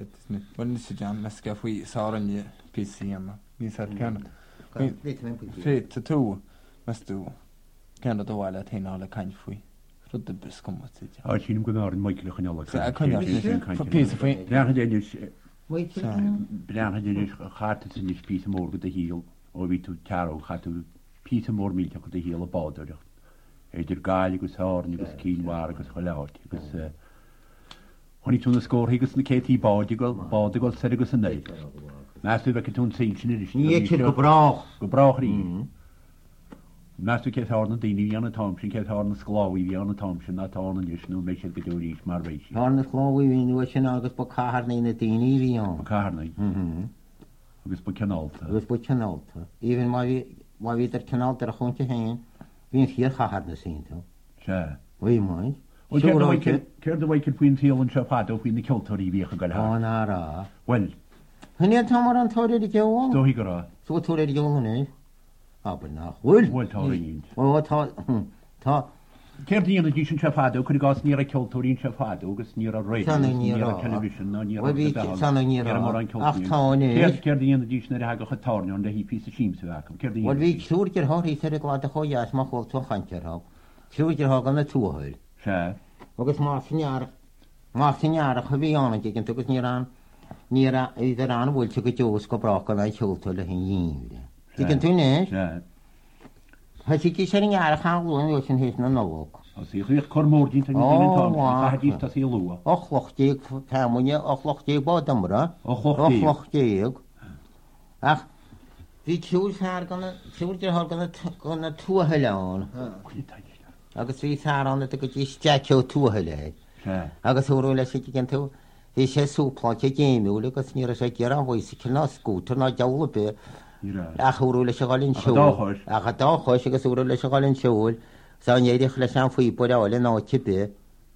Wel nes I jam mesga fwy saran I PC yma. Mis ar cynod. Fyd y tŵ, mes dŵ. Cynod o wael at hyn ala cain fwy. Rwyd y bys gomod sydd. A ti'n gwybod yn Michael o'ch yn ola. Pys y fwy. Brian hynny chart sy'n ys pys y môr gyda hil. O fi tŵ taro chart pys y môr milta gyda hil o bod o'r. Eidir gael agos horn agos cyn war agos chwalaot. Hwn I tŵn y sgôr hygos yn y cet I bod agos ser agos yn neud. Mas dwi'n fe tŵn sy'n sy'n ydych. Ni eich gybrach. Gybrach ri. Mas dwi'n cet horn yn dyn I fi an y tom sy'n cet horn yn sglawi fi an y tom sy'n na torn yn ys nhw meisiau gydwyr is mar feisi. Horn yn sglawi fi nhw eisiau agos bod cahar neu'n y dyn I fi an. Bod cahar neu. Agos bod canolta. Agos bod canolta. Even ma fi dar canolta ar chwnt I hen. Fi'n hir chahar na sy'n to. Se. Wy mwyn. Cer dy waicad pwy'n thiol yn siafado pwy'n y ciltor I fi eich o gael ha. O na ra. Wel. Hynny yn tamar an torri di gewn. Do hi gyra. So torri di gewn hynny. Aber na. Wel. Wel torri un. O ta. Cer di yn y gys yn siafado, cwyd i gos ni'r ciltor i'n siafado, gos ni'r ar radio, ni'r ar television, ni'r ar dydal. San o'n ni'r ar. Ach ta o'n e. Cer di yn y gys nyr hag o'ch y tornio, ond hi pys y sims y facom. Wel fi llwyr gyr hor I sy'r glad o'ch o ias ma chwil tŵ chantir hog. Llwyr gyr hog yn y tŵ hwyl. Se. Ogys math yn iar o'ch fi o'n ygyn tŵgys ni'r i'r an wyl tŵg y jws go broc o'n ei chwltol y hyn yin. Ygyn tŵ nes? Se. Hys I gys ar yn iar o'ch alwyn oes yn hys na nolwg. Os i'ch wych cormwr di'n tynnu dyn yn tom, a hagis tas I lwa. Och loch dig pamwnia, och loch dig bod ymra. Och loch dig. Ach, fi tiwr thar gyr hor gan y tŵ hylawn. Agos fi thar ond ydych gys jacio tŵ hylau. Agos hwrw le sydd gen tŵ. Fi se swplo ke gemiwl, agos ni'r eisiau gyr am fwys I cynna sgwtr na jawl y by. Ach hwrw le sy'n gael yn siwl. Ach a dochos, agos hwrw le sy'n gael yn siwl. Sa'n edrych le sy'n fwy bod awel yn oed ti by.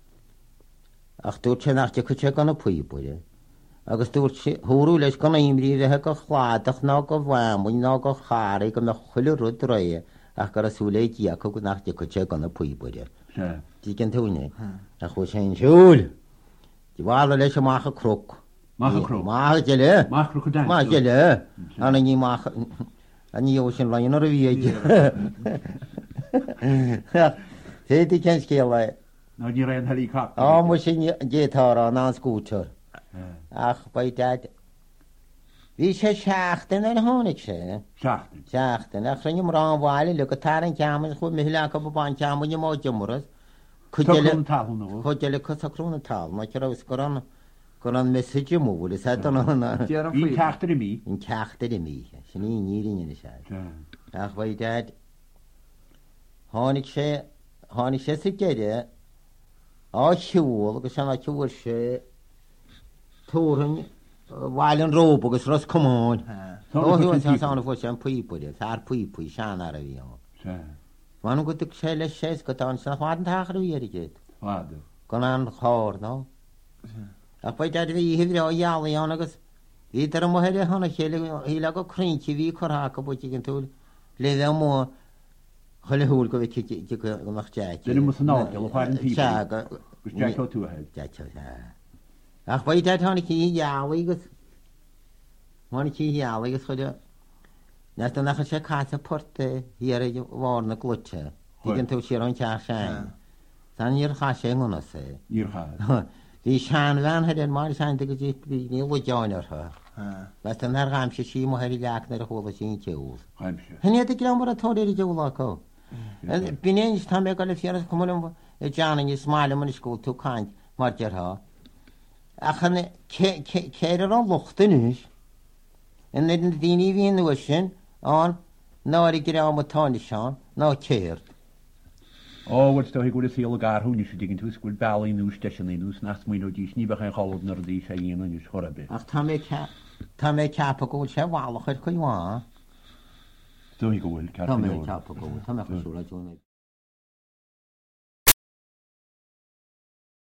Ach dŵr ti'n achti cwtio gan y pwy bod. Agos dŵr hwrw le sy'n gan imri fe heg o chladach nog o famwyn nog o chari gan o chwilio rwyd roi. Ach gar y sŵle I diac o gwrdd achti cwtio gan y pwy bod. Di gen tŵni. Ach wys ein siwl. Di wal le sy'n mach o crwc. Mach o crwc? Mach o gele. Mach crwc o dan? Mach gele. Anna ni mach... Ani oes yn rhaid ar y fiad. He di gen sgela. No, ni rai yn helicopter. O, mwys yn gitar o'n an sgwtr. Ach, bai dad. Fi se siachtyn yn honig se. Siachtyn? Siachtyn. Ach, rhaid i'n mraen wali, lwg y tar yn caman, chwyd myhila ac o boban caman i'n mod ymwrdd. Tocrwn tal hwnnw? Cwydele cwtocrwn tal. Mae cyr awys goron mesaj ym mwyd. I'n cachtr I mi? I'n cachtr I mi. Sy'n i'n i'n i'n siarad. Ach, bai dad. Honig se sy'n gede. O siwl, gos yna siwl se. Tŵr yn wael yn rob, gos ros cymon. O hiwn sy'n sawn o fwys yn pwy pwy. Thar pwy sian ar y fi o. Ma'n nhw'n gwybod se le ses gyda ond sy'n chwad yn tach ar y fi ar I gyd. Chwad? Gwna'n chor, no. Ac bai dad fi hyfri o ialu o'n agos. Fi dar y mwheri hwn o hilag o crynci fi corhac o bwyd I gyntul. Le ddew mw. Chyle hwyl go fi gymach jac. Dyn nhw'n mwyn nogel o chwad yn tîm. Gwys jac o tŵ ahed. Jac o tŵ. Ach bai dad hwn I chi ialu gos. Hwn I chi ialu gos chwyd o. Nes dyna chyd se cas y porte hir I fawr na glwtio. Digon tŵ sir o'n tiach sian. Sa'n i'r chasau yng Nghymru se. I'r chas. Fi sian fan hydyn ma'r sian dig ydych ni lwydio'n o'r hwyr. Nes dyna'r gamsi si mo heri lac na'r hwyl o sy'n tiwls. Gamsi. Hynny ydych gyda'n bod y tori I diwl ac o. Bi'n ein tam e gael y ffyrdd cwmwn y jan yn ysmael yn ysgol tŵ caint marger ho. Ach yn ceir ar o'n lwchtyn ys. Yn edrych yn ddyn I fi yn ywysyn. On, nawr I gyda am o toni sian, nawr ceir. O, wrth do hi gwrdd syl o gar hwn eisiau digyn tŵs gwrdd bali nhw's desion ni nhw's nas mwyn o dis ni bach yn cholwyd nyr dis a un o'n ys chwarabe. Ach tam e cap o gwrdd se walwch e'r cwy wa. Do hi gwrdd, tam e cap o gwrdd, tam e chwswr a dwi'n